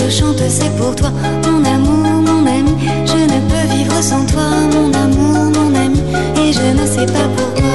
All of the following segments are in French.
je chante, c'est pour toi, mon amour, mon ami. Je ne peux vivre sans toi, mon amour, mon ami. Et je ne sais pas pourquoi.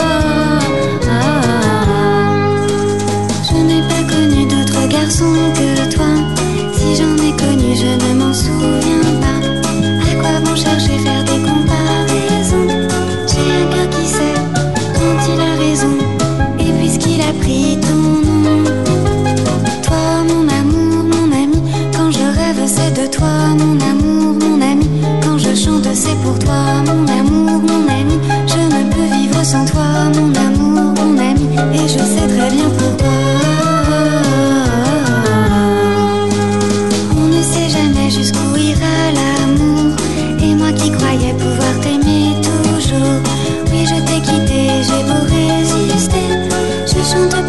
Je n'ai pas connu d'autre garçon que toi. Si j'en ai connu, je ne m'en souviens pas. À quoi bon chercher, faire des comparaisons? J'ai un cœur qui sait quand il a raison. Et puisqu'il a pris ton nom, toi, mon amour, mon ami. Quand je rêve, c'est de toi, mon amour, mon ami. Quand je chante, c'est pour toi, mon amour, mon ami. Je ne peux vivre sans toi, mon amour, mon ami. Et je sais très bien pourquoi. On ne sait jamais jusqu'où ira l'amour. Et moi qui croyais pouvoir t'aimer toujours. Oui, je t'ai quitté, j'ai beau résister. Je chante